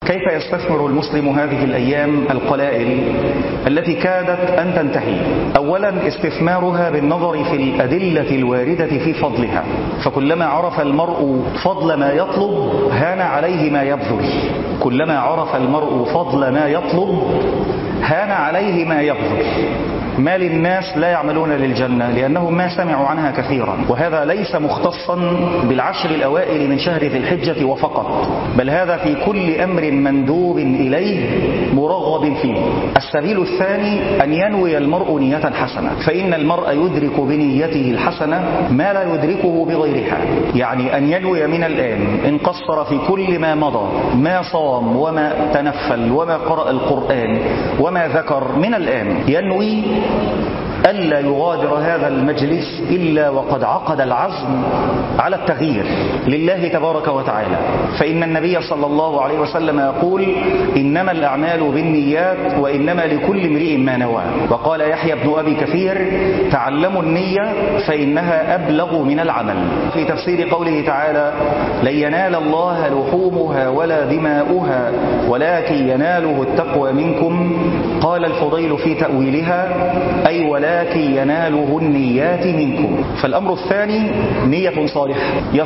كيف يستثمر المسلم هذه الأيام القلائل التي كادت أن تنتهي؟ أولا استثمارها بالنظر في الأدلة الواردة في فضلها، فكلما عرف المرء فضل ما يطلب هان عليه ما يبذل، كلما عرف المرء فضل ما يطلب هان عليه ما يبذل. ما للناس لا يعملون للجنة لأنهم ما سمعوا عنها كثيرا، وهذا ليس مختصا بالعشر الأوائل من شهر ذي الحجة وفقط، بل هذا في كل أمر مندوب إليه مرغب فيه. السبيل الثاني أن ينوي المرء نية حسنة، فإن المرء يدرك بنيته الحسنة ما لا يدركه بغيرها، يعني أن ينوي من الآن إن قصر في كل ما مضى، ما صام وما تنفل وما قرأ القرآن وما ذكر، من الآن ينوي ألا يغادر هذا المجلس إلا وقد عقد العزم على التغيير لله تبارك وتعالى. فإن النبي صلى الله عليه وسلم يقول إنما الأعمال بالنيات وإنما لكل امرئ ما نوى. وقال يحيى بن أبي كثير تعلموا النية فإنها أبلغ من العمل. في تفسير قوله تعالى لن ينال الله لحومها ولا دماؤها ولكن يناله التقوى منكم، قال الفضيل في تأويلها أي ولكن يناله النيات منكم. فالأمر الثاني نية صالحة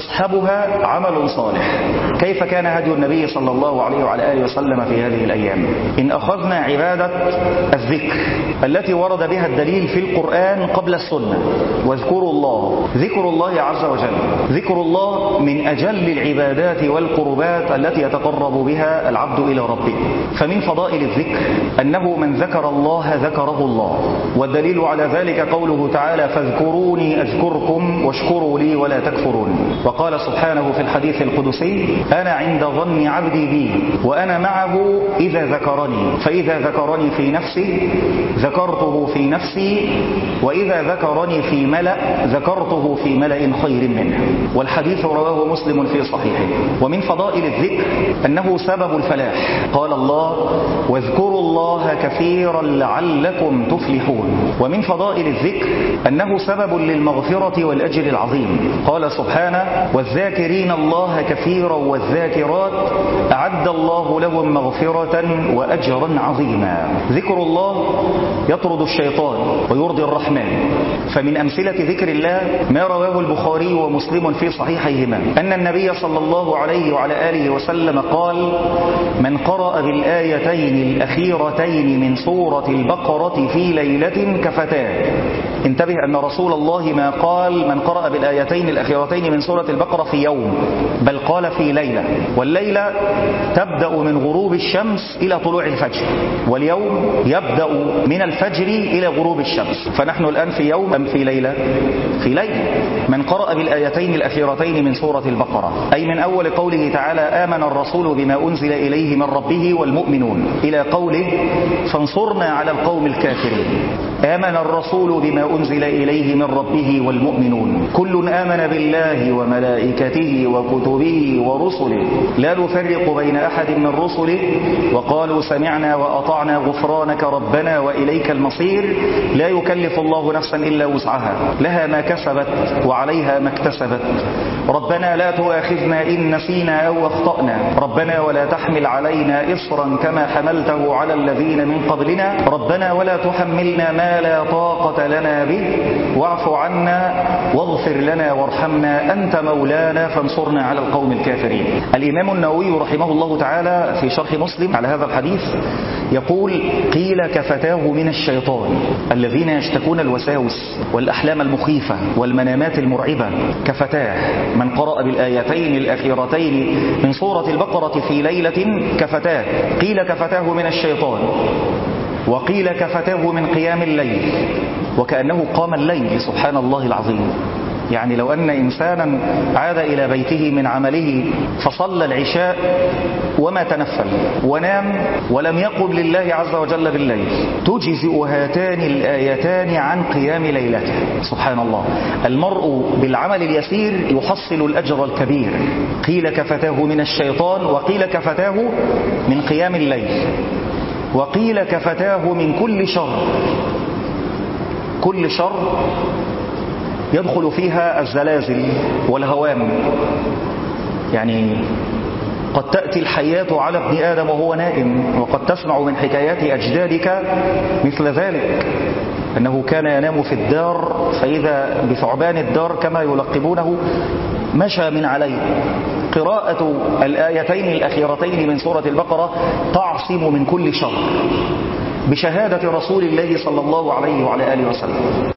يصحبها عمل صالح. كيف كان هدي النبي صلى الله عليه وعلى آله وسلم في هذه الأيام؟ إن أخذنا عبادة الذكر التي ورد بها الدليل في القرآن قبل السنة، واذكروا الله، ذكر الله عز وجل، ذكر الله من أجل العبادات والقربات التي يتقرب بها العبد إلى ربه. فمن فضائل الذكر أنه من ذكر الله ذكره الله، والدليل على ذلك قوله تعالى فاذكروني أذكركم واشكروا لي ولا تكفرون. وقال سبحانه في الحديث القدسي أنا عند ظن عبدي بي وأنا معه إذا ذكرني، فإذا ذكرني في نفسي ذكرته في نفسي وإذا ذكرني في ملأ ذكرته في ملأ خير منه. والحديث رواه مسلم في صحيحه. ومن فضائل الذكر أنه سبب الفلاح، قال الله واذكروا الله كثيرا لعلكم تفلحون. ومن فضائل الذكر أنه سبب للمغفرة والأجر العظيم، قال سبحانه والذاكرين الله كثيرا والذاكرات أعد الله لهم مغفرة وأجرا عظيما. ذكر الله يطرد الشيطان ويرضي الرحمن. فمن أمثلة ذكر الله ما رواه البخاري ومسلم في صحيحيهما أن النبي صلى الله عليه وعلى آله وسلم قال من قرأ بالآيتين الأخيرتين من سورة البقرة في ليلة كفتاه. انتبه أن رسول الله ما قال من قرأ بالآيتين الأخيرتين من سورة البقرة في يوم، بل قال في ليلة، والليلة تبدأ من غروب الشمس إلى طلوع الفجر، واليوم يبدأ من الفجر إلى غروب الشمس. فنحن الآن في يوم أم في ليلة؟ في ليلة. من قرأ بالآيتين الأخيرتين من سورة البقرة أي من أول قوله تعالى آمن الرسول بما أنزل إليه من ربه والمؤمنون إلى قوله فانصرنا على القوم الكافرين. آمن الرسول بما أنزل إليه من ربه والمؤمنون كل آمن بالله وملائكته وكتبه ورسله لا نفرق بين أحد من رسله وقالوا سمعنا وأطعنا غفرانك ربنا وإليك المصير. لا يكلف الله نفسا إلا وسعها لها ما كسبت وعليها ما اكتسبت. ربنا لا تؤاخذنا إن نسينا أو أخطأنا ربنا ولا تحمل علينا إصرا كما حملته على الذين من قبلنا ربنا ولا تحملنا ما لا طاقة لنا به واعف عنا واغفر لنا وارحمنا أنت مولانا فانصرنا على القوم الكافرين. الإمام النووي رحمه الله تعالى في شرح مسلم على هذا الحديث يقول قيل كفتاه من الشيطان الذين يشتكون الوساوس والأحلام المخيفة والمنامات المرعبة. كفتاه من قرأ بالآيتين الأخيرتين من سورة البقرة في ليلة كفتاه. قيل كفتاه من الشيطان وقيل كفتاه من قيام الليل، وكأنه قام الليل. سبحان الله العظيم. يعني لو أن إنسانا عاد إلى بيته من عمله فصلى العشاء وما تنفل ونام ولم يقم لله عز وجل بالليل تجزئ هاتان الآيتان عن قيام ليلته. سبحان الله. المرء بالعمل اليسير يحصل الأجر الكبير. قيل كفتاه من الشيطان وقيل كفتاه من قيام الليل وقيل كفتاه من كل شر. كل شر يدخل فيها الزلازل والهوام. يعني قد تأتي الحياة على ابن آدم وهو نائم، وقد تسمع من حكايات أجدادك مثل ذلك، أنه كان ينام في الدار فإذا بثعبان الدار كما يلقبونه مشى من عليه. قراءة الآيتين الأخيرتين من سورة البقرة تعصم من كل شر بشهادة رسول الله صلى الله عليه وعلى آله وسلم.